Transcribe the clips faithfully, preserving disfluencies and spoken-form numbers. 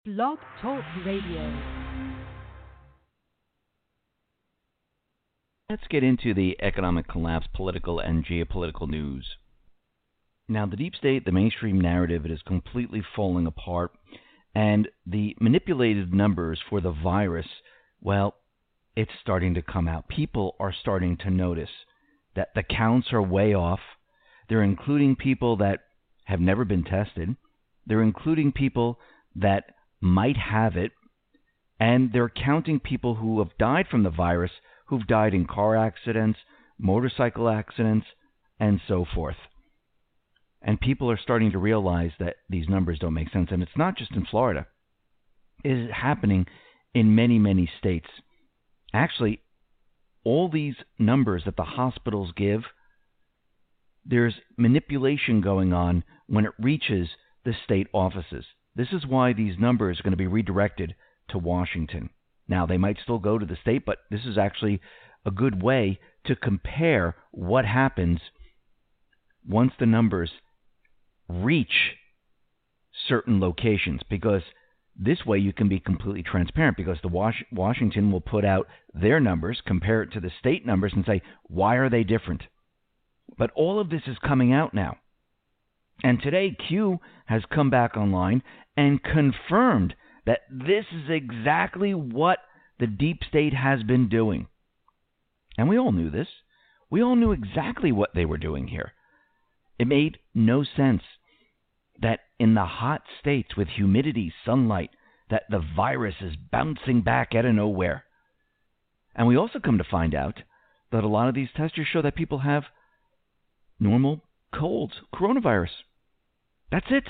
Blog Talk Radio. Let's get into the economic collapse, political and geopolitical news. Now, the deep state, the mainstream narrative, it is completely falling apart, and the manipulated numbers for the virus, well, it's starting to come out. People are starting to notice that the counts are way off. They're including people that have never been tested. They're including people that might have it, and they're counting people who have died from the virus, who've died in car accidents, motorcycle accidents, and so forth. And people are starting to realize that these numbers don't make sense. And it's not just in Florida. It is happening in many, many states. Actually, all these numbers that the hospitals give, there's manipulation going on when it reaches the state offices. This is why these numbers are going to be redirected to Washington. Now, they might still go to the state, but this is actually a good way to compare what happens once the numbers reach certain locations, because this way you can be completely transparent, because the Was- Washington will put out their numbers, compare it to the state numbers, and say, why are they different? But all of this is coming out now. And today, Q has come back online and confirmed that this is exactly what the deep state has been doing. And we all knew this. We all knew exactly what they were doing here. It made no sense that in the hot states with humidity, sunlight, that the virus is bouncing back out of nowhere. And we also come to find out that a lot of these tests show that people have normal colds, coronavirus. That's it.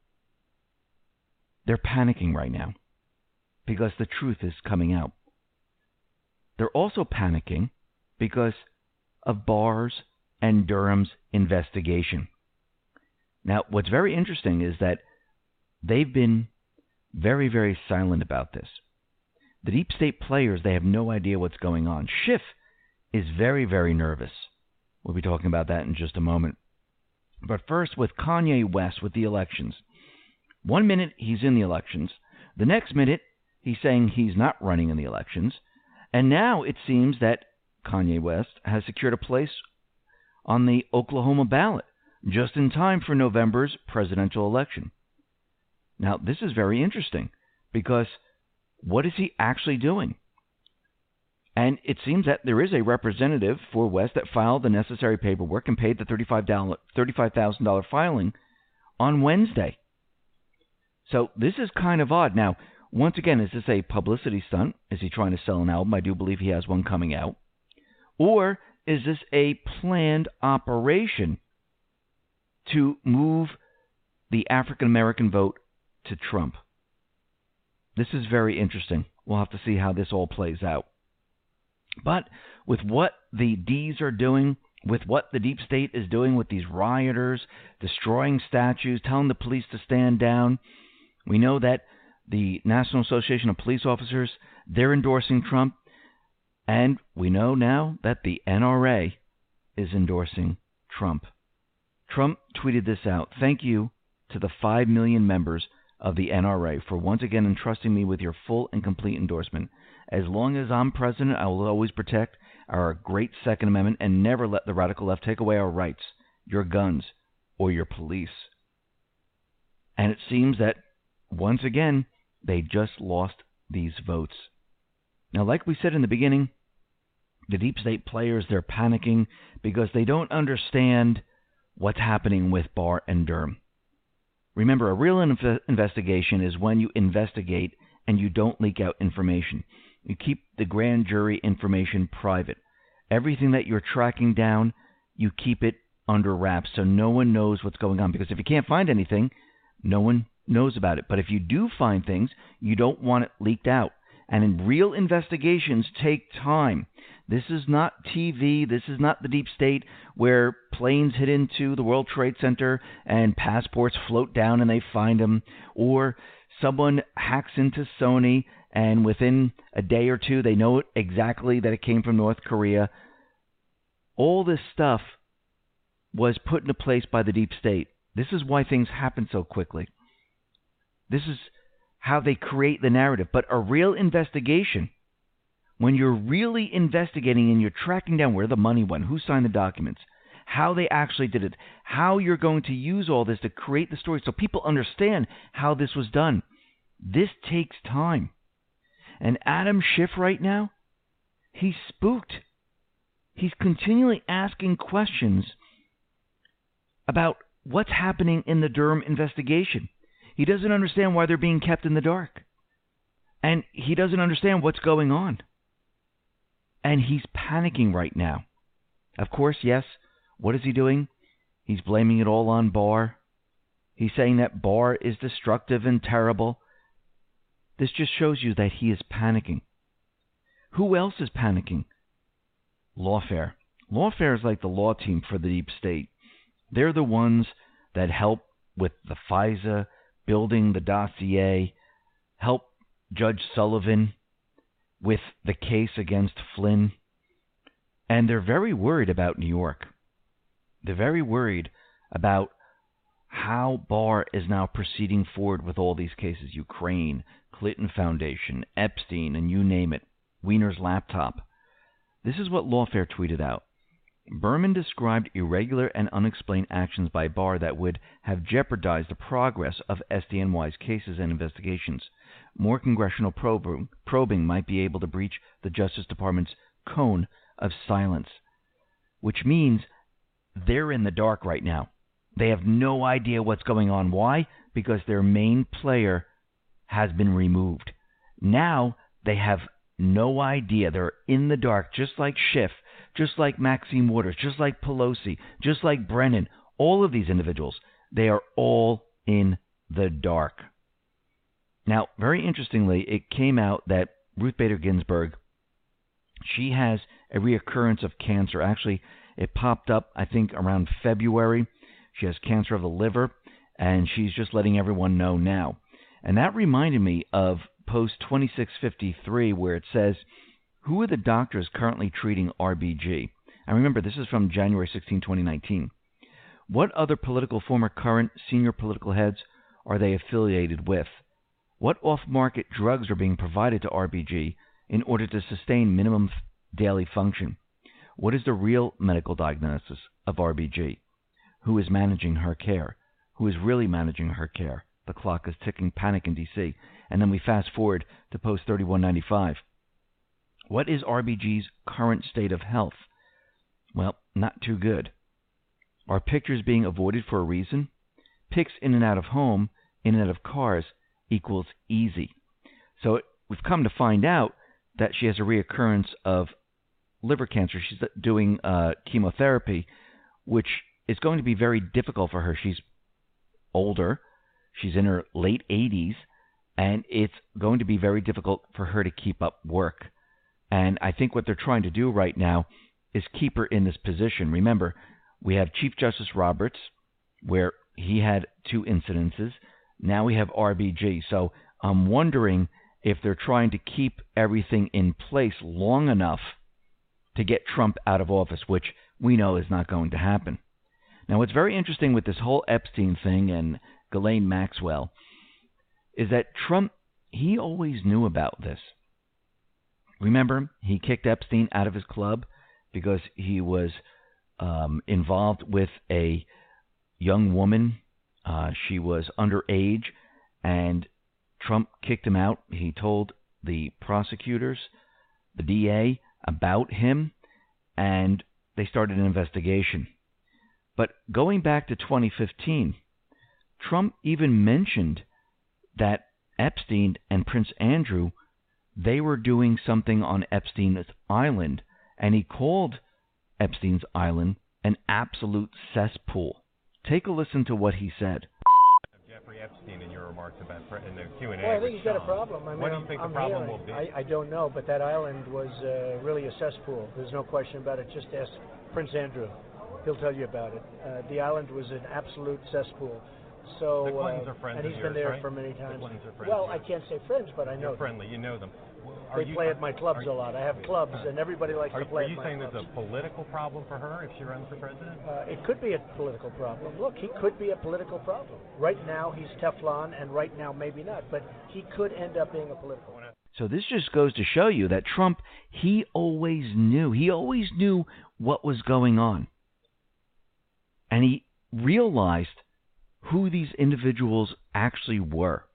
They're panicking right now because the truth is coming out. They're also panicking because of Barr's and Durham's investigation. Now, what's very interesting is that they've been very, very silent about this. The deep state players, they have no idea what's going on. Schiff is very, very nervous. We'll be talking about that in just a moment. But first, with Kanye West, with the elections. One minute he's in the elections. The next minute he's saying he's not running in the elections. And now it seems that Kanye West has secured a place on the Oklahoma ballot just in time for November's presidential election. Now, this is very interesting because what is he actually doing? And it seems that there is a representative for West that filed the necessary paperwork and paid the thirty-five thousand dollars filing on Wednesday. So this is kind of odd. Now, once again, is this a publicity stunt? Is he trying to sell an album? I do believe he has one coming out. Or is this a planned operation to move the African American vote to Trump? This is very interesting. We'll have to see how this all plays out. But with what the D's are doing, with what the deep state is doing with these rioters, destroying statues, telling the police to stand down, we know that the National Association of Police Officers, they're endorsing Trump. And we know now that the N R A is endorsing Trump. Trump tweeted this out. Thank you to the five million members of the N R A for once again entrusting me with your full and complete endorsement. As long as I'm president, I will always protect our great Second Amendment and never let the radical left take away our rights, your guns, or your police. And it seems that, once again, they just lost these votes. Now, like we said in the beginning, the deep state players, they're panicking because they don't understand what's happening with Barr and Durham. Remember, a real inv- investigation is when you investigate and you don't leak out information. You keep the grand jury information private. Everything that you're tracking down, you keep it under wraps so no one knows what's going on. Because if you can't find anything, no one knows about it. But if you do find things, you don't want it leaked out. And in real investigations take time. This is not T V. This is not the deep state where planes hit into the World Trade Center and passports float down and they find them. Or someone hacks into Sony and within a day or two they know exactly that it came from North Korea. All this stuff was put into place by the deep state. This is why things happen so quickly. This is how they create the narrative. But a real investigation, when you're really investigating and you're tracking down where the money went, who signed the documents, how they actually did it, how you're going to use all this to create the story so people understand how this was done. This takes time. And Adam Schiff right now, he's spooked. He's continually asking questions about what's happening in the Durham investigation. He doesn't understand why they're being kept in the dark. And he doesn't understand what's going on. And he's panicking right now. Of course, yes, what is he doing? He's blaming it all on Barr. He's saying that Barr is destructive and terrible. This just shows you that he is panicking. Who else is panicking? Lawfare. Lawfare is like the law team for the deep state. They're the ones that help with the FISA, building the dossier, help Judge Sullivan with the case against Flynn. And they're very worried about New York. They're very worried about how Barr is now proceeding forward with all these cases. Ukraine, Clinton Foundation, Epstein, and you name it. Wiener's laptop. This is what Lawfare tweeted out. Berman described irregular and unexplained actions by Barr that would have jeopardized the progress of S D N Y's cases and investigations. More congressional probing, probing might be able to breach the Justice Department's cone of silence, which means they're in the dark right now. They have no idea what's going on. Why? Because their main player has been removed. Now they have no idea. They're in the dark, just like Schiff, just like Maxine Waters, just like Pelosi, just like Brennan. All of these individuals, they are all in the dark. Now, very interestingly, it came out that Ruth Bader Ginsburg, she has a reoccurrence of cancer. Actually, it popped up, I think, around February. She has cancer of the liver, and she's just letting everyone know now. And that reminded me of post twenty-six fifty-three, where it says, who are the doctors currently treating R B G? And remember, this is from January sixteenth, twenty nineteen. What other political former current senior political heads are they affiliated with? What off-market drugs are being provided to R B G in order to sustain minimum daily function? What is the real medical diagnosis of R B G? Who is managing her care? Who is really managing her care? The clock is ticking, panic in D C. And then we fast forward to post thirty-one ninety-five. What is R B G's current state of health? Well, not too good. Are pictures being avoided for a reason? Pics in and out of home, in and out of cars, equals easy. So it, we've come to find out that she has a reoccurrence of liver cancer. She's doing uh, chemotherapy, which is going to be very difficult for her. She's older. She's in her late eighties, and it's going to be very difficult for her to keep up work. And I think what they're trying to do right now is keep her in this position. Remember, we have Chief Justice Roberts, where he had two incidences. Now we have R B G. So I'm wondering if they're trying to keep everything in place long enough to get Trump out of office, which we know is not going to happen. Now, what's very interesting with this whole Epstein thing and Ghislaine Maxwell is that Trump, he always knew about this. Remember, he kicked Epstein out of his club because he was um, involved with a young woman. Uh, she was underage, and Trump kicked him out. He told the prosecutors, the D A, about him, and they started an investigation. But going back to twenty fifteen, Trump even mentioned that Epstein and Prince Andrew, they were doing something on Epstein's Island, and he called Epstein's Island an absolute cesspool. Take a listen to what he said. Jeffrey Epstein in your remarks about in the Q and A. Well, I think he's got a problem. I mean, what do you think I'm, the problem I'm will be? I, I don't know, but that island was uh, really a cesspool. There's no question about it. Just ask Prince Andrew. He'll tell you about it. Uh, the island was an absolute cesspool. So, the Clintons uh, are friends and he's of been yours, there right? for many times. The Clintons are friends well, of I yours. can't say friends, but I know You're them. friendly. You know them. Are they you, play at my clubs are, a lot. I have clubs, and everybody likes are, to play are you at my saying clubs. there's a political problem for her if she runs for president? Uh, it could be a political problem. Look, he could be a political problem. Right now, he's Teflon, and right now, maybe not. But he could end up being a political problem. So this just goes to show you that Trump, he always knew. He always knew what was going on. And he realized who these individuals actually were.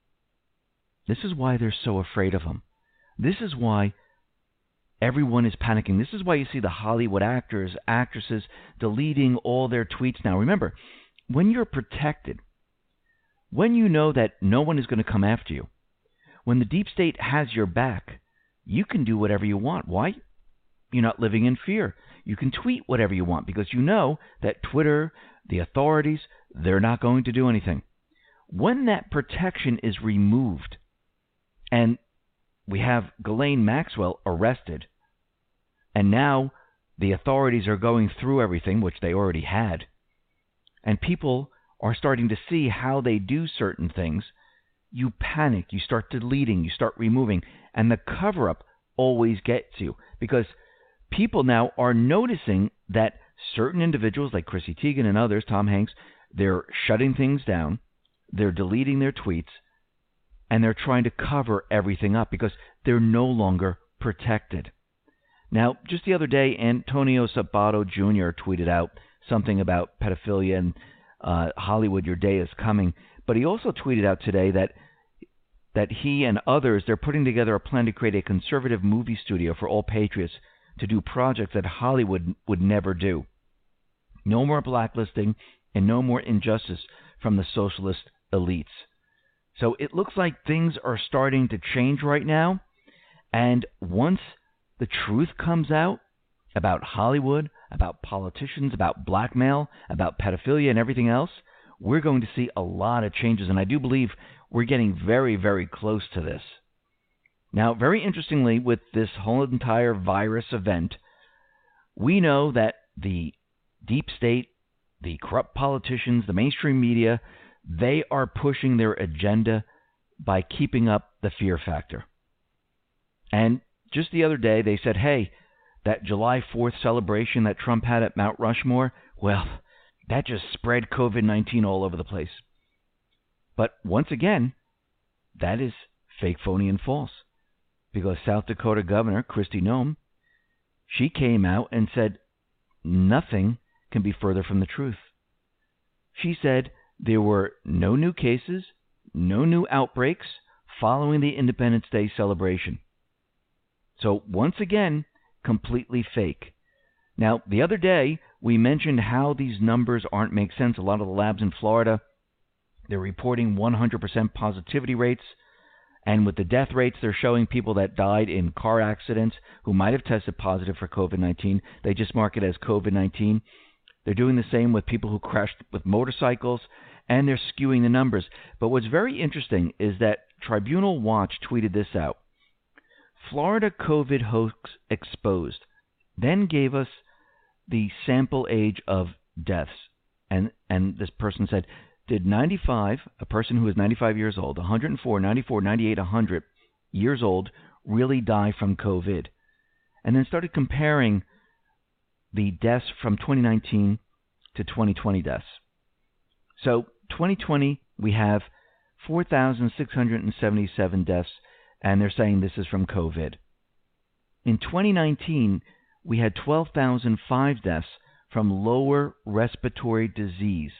This is why they're so afraid of him. This is why everyone is panicking. This is why you see the Hollywood actors, actresses deleting all their tweets now. Remember, when you're protected, when you know that no one is going to come after you, when the deep state has your back, you can do whatever you want. Why? You're not living in fear. You can tweet whatever you want because you know that Twitter, the authorities, they're not going to do anything. When that protection is removed, and we have Ghislaine Maxwell arrested, and now the authorities are going through everything, which they already had, and people are starting to see how they do certain things, you panic, you start deleting, you start removing, and the cover-up always gets you because people now are noticing that certain individuals like Chrissy Teigen and others, Tom Hanks, they're shutting things down, they're deleting their tweets, and they're trying to cover everything up because they're no longer protected. Now, just the other day, Antonio Sabato Junior tweeted out something about pedophilia and uh, Hollywood, your day is coming. But he also tweeted out today that that he and others, they're putting together a plan to create a conservative movie studio for all patriots to do projects that Hollywood would never do. No more blacklisting and no more injustice from the socialist elites. So it looks like things are starting to change right now. And once the truth comes out about Hollywood, about politicians, about blackmail, about pedophilia and everything else, we're going to see a lot of changes. And I do believe we're getting very, very close to this. Now, very interestingly, with this whole entire virus event, we know that the deep state, the corrupt politicians, the mainstream media, they are pushing their agenda by keeping up the fear factor. And just the other day, they said, hey, that July fourth celebration that Trump had at Mount Rushmore, well, that just spread COVID nineteen all over the place. But once again, that is fake, phony, and false. Because South Dakota Governor Kristi Noem, she came out and said nothing can be further from the truth. She said there were no new cases, no new outbreaks following the Independence Day celebration. So once again, completely fake. Now, the other day, we mentioned how these numbers aren't make sense. A lot of the labs in Florida, they're reporting one hundred percent positivity rates. And with the death rates, they're showing people that died in car accidents who might have tested positive for COVID nineteen. They just mark it as COVID nineteen. They're doing the same with people who crashed with motorcycles, and they're skewing the numbers. But what's very interesting is that Tribunal Watch tweeted this out. Florida COVID hoax exposed. Then gave us the sample age of deaths. And and this person said, did ninety-five, a person who is ninety-five years old, one hundred four, ninety-four, ninety-eight, one hundred years old, really die from COVID? And then started comparing the deaths from twenty nineteen to twenty twenty deaths. So twenty twenty, we have four thousand six hundred seventy-seven deaths, and they're saying this is from COVID. In twenty nineteen, we had twelve thousand five deaths from lower respiratory disease.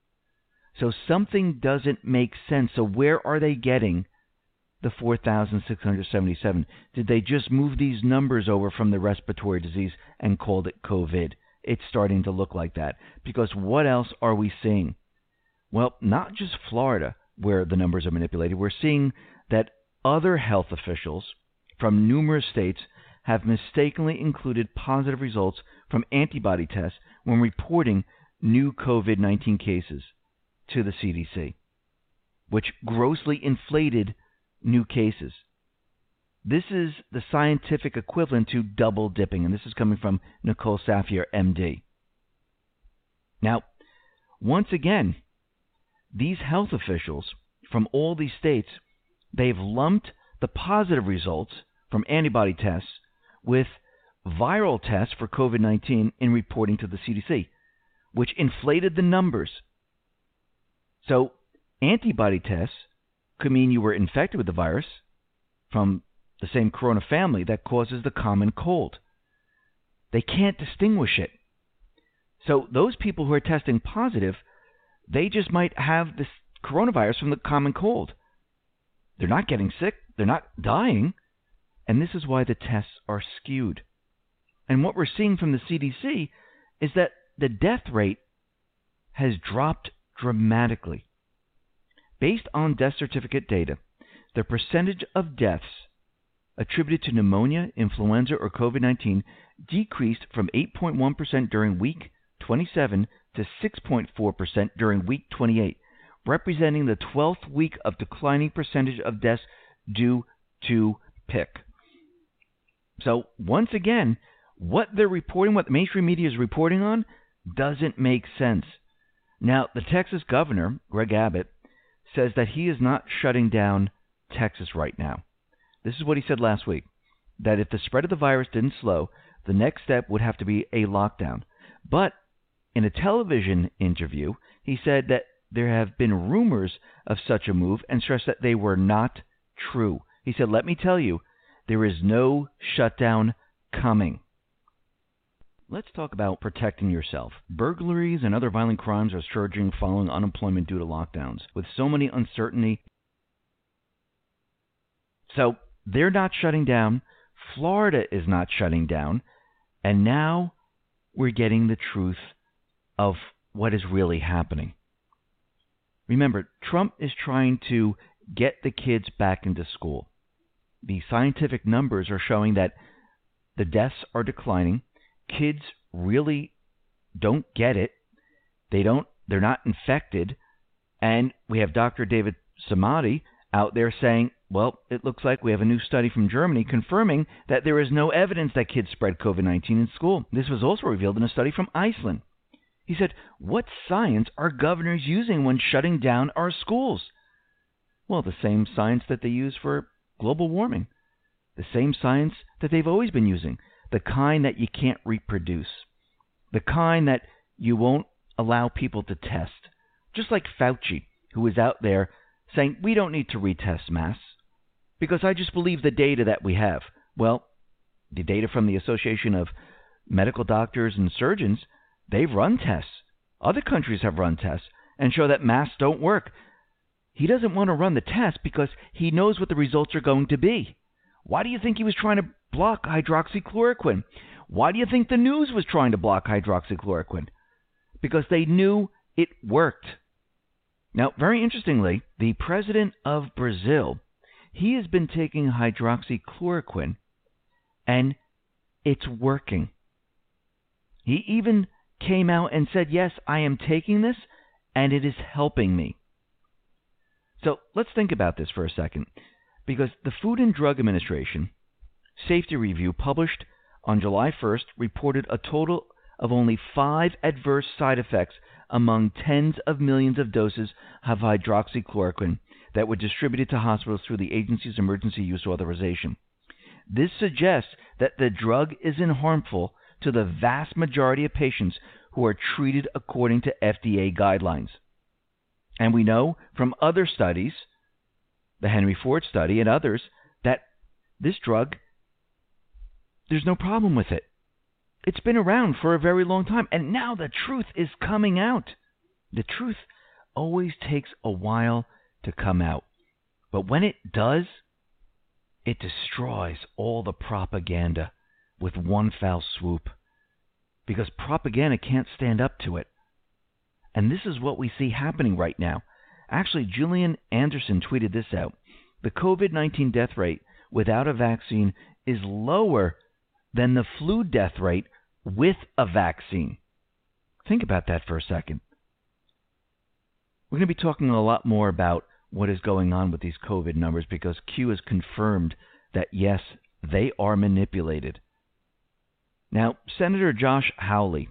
So something doesn't make sense. So where are they getting the four thousand six hundred seventy-seven? Did they just move these numbers over from the respiratory disease and called it COVID? It's starting to look like that. Because what else are we seeing? Well, not just Florida, where the numbers are manipulated. We're seeing that other health officials from numerous states have mistakenly included positive results from antibody tests when reporting new COVID nineteen cases to the C D C, which grossly inflated new cases. This is the scientific equivalent to double dipping, and this is coming from Nicole Safier, M D. Now, once again, these health officials from all these states, they've lumped the positive results from antibody tests with viral tests for COVID nineteen in reporting to the C D C, which inflated the numbers. So antibody tests could mean you were infected with the virus from the same corona family that causes the common cold. They can't distinguish it. So those people who are testing positive, they just might have this coronavirus from the common cold. They're not getting sick. They're not dying. And this is why the tests are skewed. And what we're seeing from the C D C is that the death rate has dropped dramatically. Based on death certificate data, the percentage of deaths attributed to pneumonia, influenza, or COVID nineteen decreased from eight point one percent during week twenty-seven to six point four percent during week twenty-eight, representing the twelfth week of declining percentage of deaths due to P I C. So once again, what they're reporting, what the mainstream media is reporting on, doesn't make sense. Now, the Texas governor, Greg Abbott, says that he is not shutting down Texas right now. This is what he said last week, that if the spread of the virus didn't slow, the next step would have to be a lockdown. But in a television interview, he said that there have been rumors of such a move and stressed that they were not true. He said, "Let me tell you, there is no shutdown coming." Let's talk about protecting yourself. Burglaries and other violent crimes are surging following unemployment due to lockdowns. With so many uncertainty, so they're not shutting down. Florida is not shutting down. And now we're getting the truth of what is really happening. Remember, Trump is trying to get the kids back into school. The scientific numbers are showing that the deaths are declining. Kids really don't get it. They don't, they're not infected. And we have Doctor David Samadi out there saying, well, it looks like we have a new study from Germany confirming that there is no evidence that kids spread COVID nineteen in school. This was also revealed in a study from Iceland. He said, what science are governors using when shutting down our schools? Well, the same science that they use for global warming. The same science that they've always been using. The kind that you can't reproduce. The kind that you won't allow people to test. Just like Fauci, who is out there saying, we don't need to retest masks because I just believe the data that we have. Well, the data from the Association of Medical Doctors and Surgeons, they've run tests. Other countries have run tests and show that masks don't work. He doesn't want to run the test because he knows what the results are going to be. Why do you think he was trying to block hydroxychloroquine? Why do you think the news was trying to block hydroxychloroquine? Because they knew it worked. Now, very interestingly, the president of Brazil, he has been taking hydroxychloroquine, and it's working. He even came out and said, yes, I am taking this, and it is helping me. So let's think about this for a second, because the Food and Drug Administration Safety Review published on July first reported a total of only five adverse side effects among tens of millions of doses of hydroxychloroquine that were distributed to hospitals through the agency's emergency use authorization. This suggests that the drug isn't harmful to the vast majority of patients who are treated according to F D A guidelines. And we know from other studies, the Henry Ford study and others, that this drug, there's no problem with it. It's been around for a very long time, and now the truth is coming out. The truth always takes a while to come out. But when it does, it destroys all the propaganda with one foul swoop. Because propaganda can't stand up to it. And this is what we see happening right now. Actually, Julian Anderson tweeted this out. The COVID nineteen death rate without a vaccine is lower than the flu death rate with a vaccine. Think about that for a second. We're going to be talking a lot more about what is going on with these COVID numbers because Q has confirmed that, yes, they are manipulated. Now, Senator Josh Hawley,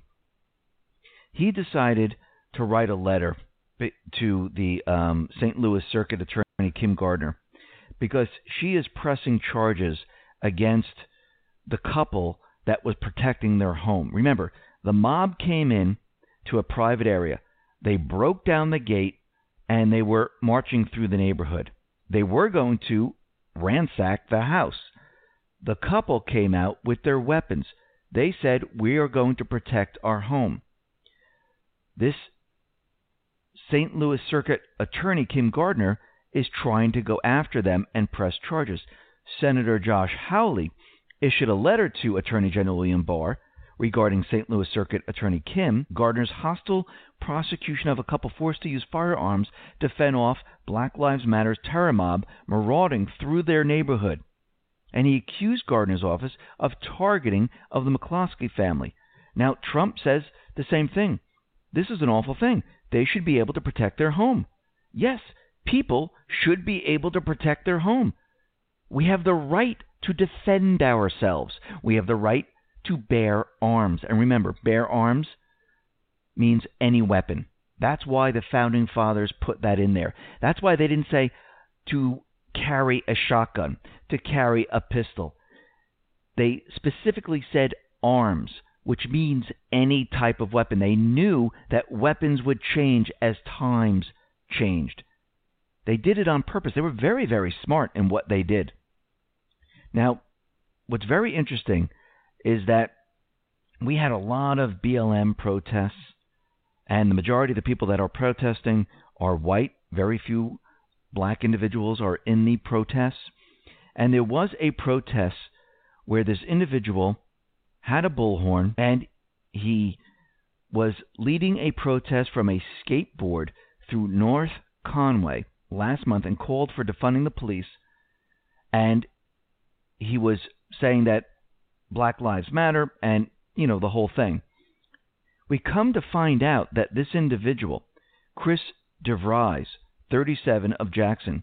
he decided to write a letter to the um, Saint Louis Circuit Attorney Kim Gardner because she is pressing charges against the couple that was protecting their home. Remember, the mob came in to a private area. They broke down the gate, and they were marching through the neighborhood. They were going to ransack the house. The couple came out with their weapons. They said, "We are going to protect our home." This Saint Louis Circuit Attorney Kim Gardner is trying to go after them and press charges. Senator Josh Hawley issued a letter to Attorney General William Barr regarding Saint Louis Circuit Attorney Kim Gardner's hostile prosecution of a couple forced to use firearms to fend off Black Lives Matter's terror mob marauding through their neighborhood. And he accused Gardner's office of targeting of the McCloskey family. Now, Trump says the same thing. This is an awful thing. They should be able to protect their home. Yes, people should be able to protect their home. We have the right to defend ourselves. We have the right to bear arms. And remember, bear arms means any weapon. That's why the Founding Fathers put that in there. That's why they didn't say to carry a shotgun, to carry a pistol. They specifically said arms, which means any type of weapon. They knew that weapons would change as times changed. They did it on purpose. They were very, very smart in what they did. Now, what's very interesting is that we had a lot of B L M protests, and the majority of the people that are protesting are white. Very few black individuals are in the protests. And there was a protest where this individual had a bullhorn, and he was leading a protest from a skateboard through North Conway last month and called for defunding the police. And he was saying that Black Lives Matter and, you know, the whole thing. We come to find out that this individual, Chris DeVries, thirty-seven, of Jackson,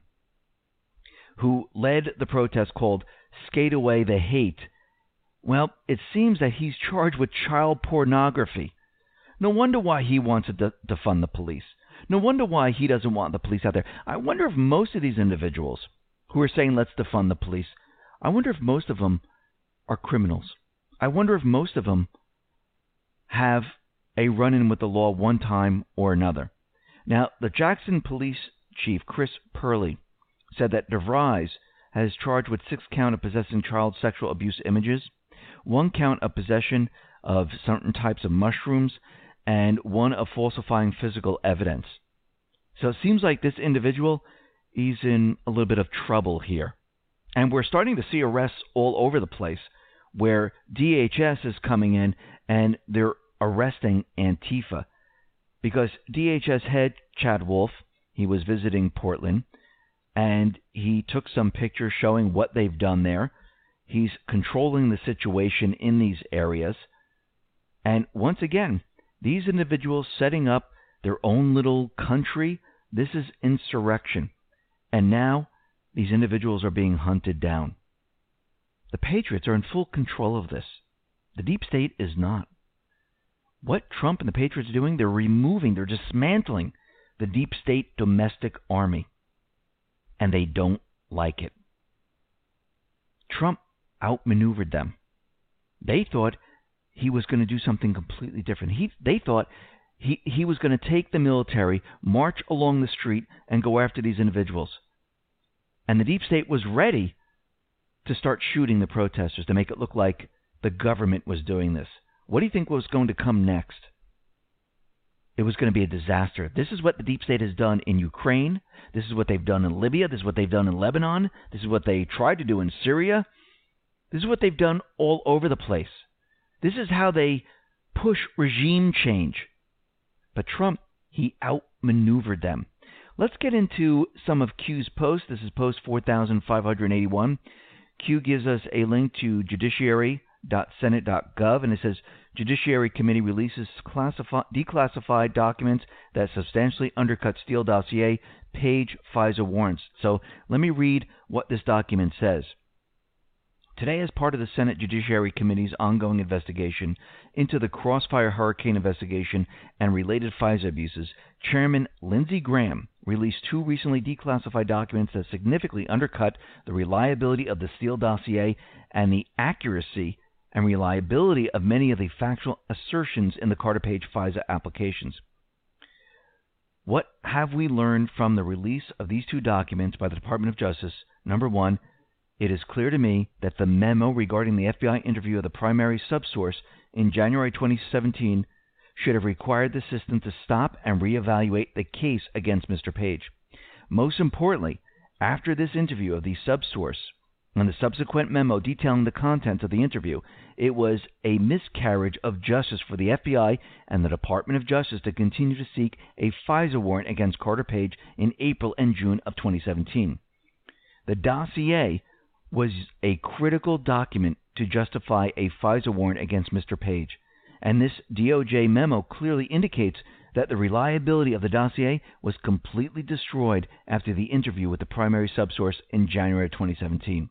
who led the protest called Skate Away the Hate, well, it seems that he's charged with child pornography. No wonder why he wants to de- defund the police. No wonder why he doesn't want the police out there. I wonder if most of these individuals who are saying let's defund the police, I wonder if most of them are criminals. I wonder if most of them have a run-in with the law one time or another. Now, the Jackson Police Chief, Chris Purley, said that DeVries has charged with six counts of possessing child sexual abuse images, one count of possession of certain types of mushrooms, and one of falsifying physical evidence. So it seems like this individual, he's in a little bit of trouble here. And we're starting to see arrests all over the place where D H S is coming in and they're arresting Antifa. Because D H S head Chad Wolf, he was visiting Portland, and he took some pictures showing what they've done there. He's controlling the situation in these areas. And once again, these individuals setting up their own little country, this is insurrection. And now these individuals are being hunted down. The Patriots are in full control of this. The deep state is not. What Trump and the Patriots are doing, they're removing, they're dismantling the deep state domestic army. And they don't like it. Trump outmaneuvered them. They thought he was going to do something completely different. He, they thought he, he was going to take the military, march along the street, and go after these individuals. And the deep state was ready to start shooting the protesters to make it look like the government was doing this. What do you think was going to come next? It was going to be a disaster. This is what the deep state has done in Ukraine. This is what they've done in Libya. This is what they've done in Lebanon. This is what they tried to do in Syria. This is what they've done all over the place. This is how they push regime change. But Trump, he outmaneuvered them. Let's get into some of Q's posts. This is post four thousand five hundred eighty-one. Q gives us a link to judiciary dot senate dot gov, and it says, Judiciary Committee releases classifi- declassified documents that substantially undercut Steele dossier, Page FISA warrants. So let me read what this document says. Today, as part of the Senate Judiciary Committee's ongoing investigation into the Crossfire Hurricane investigation and related FISA abuses, Chairman Lindsey Graham released two recently declassified documents that significantly undercut the reliability of the Steele dossier and the accuracy and reliability of many of the factual assertions in the Carter Page FISA applications. What have we learned from the release of these two documents by the Department of Justice? Number one, it is clear to me that the memo regarding the F B I interview of the primary subsource in January twenty seventeen should have required the system to stop and reevaluate the case against Mister Page. Most importantly, after this interview of the subsource and the subsequent memo detailing the contents of the interview, it was a miscarriage of justice for the F B I and the Department of Justice to continue to seek a FISA warrant against Carter Page in April and June of twenty seventeen. The dossier was a critical document to justify a FISA warrant against Mister Page, and this D O J memo clearly indicates that the reliability of the dossier was completely destroyed after the interview with the primary subsource in January twenty seventeen.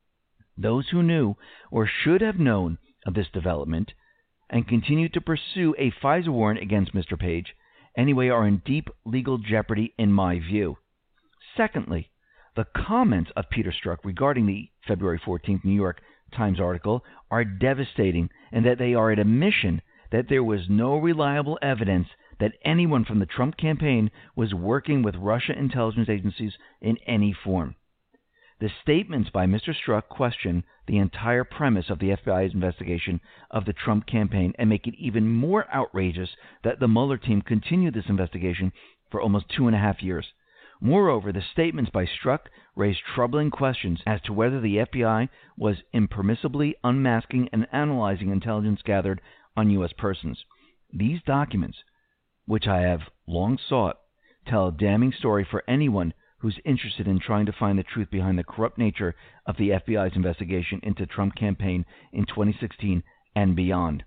Those who knew or should have known of this development and continued to pursue a FISA warrant against Mister Page anyway are in deep legal jeopardy in my view. Secondly, the comments of Peter Strzok regarding the February fourteenth New York Times article are devastating, and that they are an admission that there was no reliable evidence that anyone from the Trump campaign was working with Russia intelligence agencies in any form. The statements by Mister Strzok question the entire premise of the F B I's investigation of the Trump campaign and make it even more outrageous that the Mueller team continued this investigation for almost two and a half years. Moreover, the statements by Strzok raise troubling questions as to whether the F B I was impermissibly unmasking and analyzing intelligence gathered on U S persons. These documents, which I have long sought, tell a damning story for anyone who's interested in trying to find the truth behind the corrupt nature of the F B I's investigation into the Trump campaign in twenty sixteen and beyond.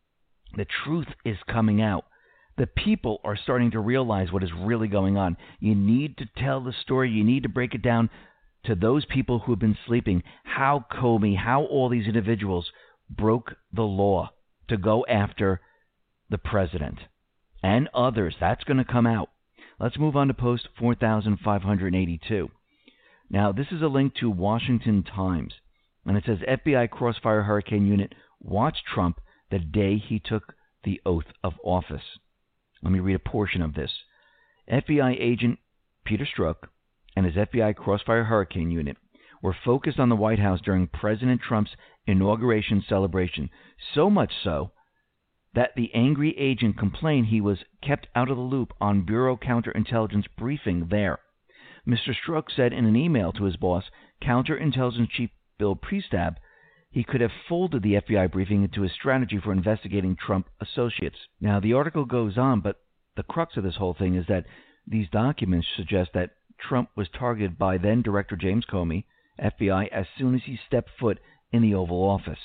The truth is coming out. The people are starting to realize what is really going on. You need to tell the story. You need to break it down to those people who have been sleeping. How Comey, how all these individuals broke the law to go after the president and others. That's going to come out. Let's move on to post four thousand five hundred eighty-two. Now, this is a link to Washington Times, and it says F B I Crossfire Hurricane Unit watched Trump the day he took the oath of office. Let me read a portion of this. F B I agent Peter Strzok and his F B I Crossfire Hurricane Unit were focused on the White House during President Trump's inauguration celebration, so much so that the angry agent complained he was kept out of the loop on Bureau Counterintelligence briefing there. Mister Strzok said in an email to his boss, Counterintelligence Chief Bill Priestap, he could have folded the F B I briefing into his strategy for investigating Trump associates. Now, the article goes on, but the crux of this whole thing is that these documents suggest that Trump was targeted by then-Director James Comey, F B I, as soon as he stepped foot in the Oval Office.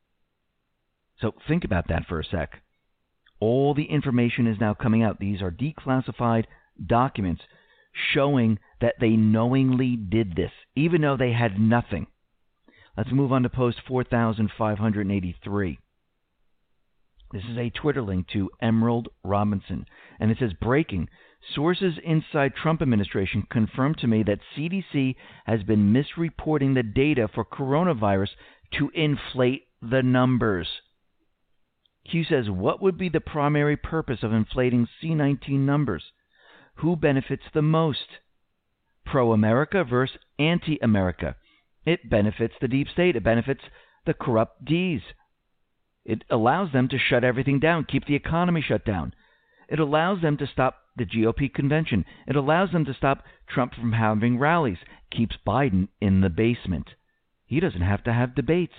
So think about that for a sec. All the information is now coming out. These are declassified documents showing that they knowingly did this, even though they had nothing. Let's move on to post four thousand five hundred eighty-three. This is a Twitter link to Emerald Robinson, and it says, breaking. Sources inside Trump administration confirmed to me that C D C has been misreporting the data for coronavirus to inflate the numbers. Q says, what would be the primary purpose of inflating C nineteen numbers? Who benefits the most? Pro-America versus anti-America. It benefits the deep state. It benefits the corrupt D's. It allows them to shut everything down, keep the economy shut down. It allows them to stop the G O P convention. It allows them to stop Trump from having rallies, keeps Biden in the basement. He doesn't have to have debates.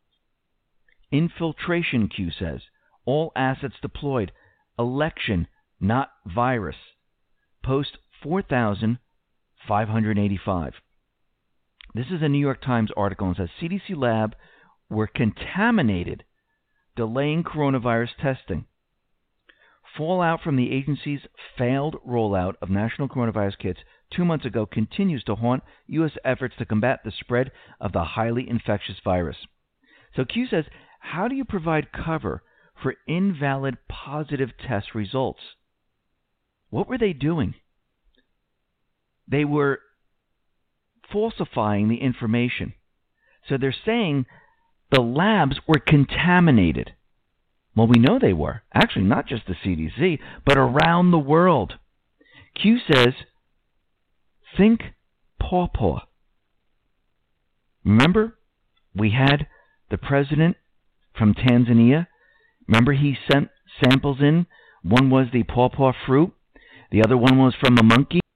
Infiltration, Q says. All assets deployed. Election, not virus. Post four thousand five hundred eighty-five. This is a New York Times article and says C D C lab were contaminated, delaying coronavirus testing. Fallout from the agency's failed rollout of national coronavirus kits two months ago continues to haunt U S efforts to combat the spread of the highly infectious virus. So Q says, how do you provide cover for invalid positive test results? What were they doing? they were falsifying the information. So they're saying the labs were contaminated. Well, we know they were. Actually, not just the C D C, but around the world. Q says, think pawpaw. Remember, we had the president from Tanzania. Remember, he sent samples in. One was the pawpaw fruit. The other one was from a monkey.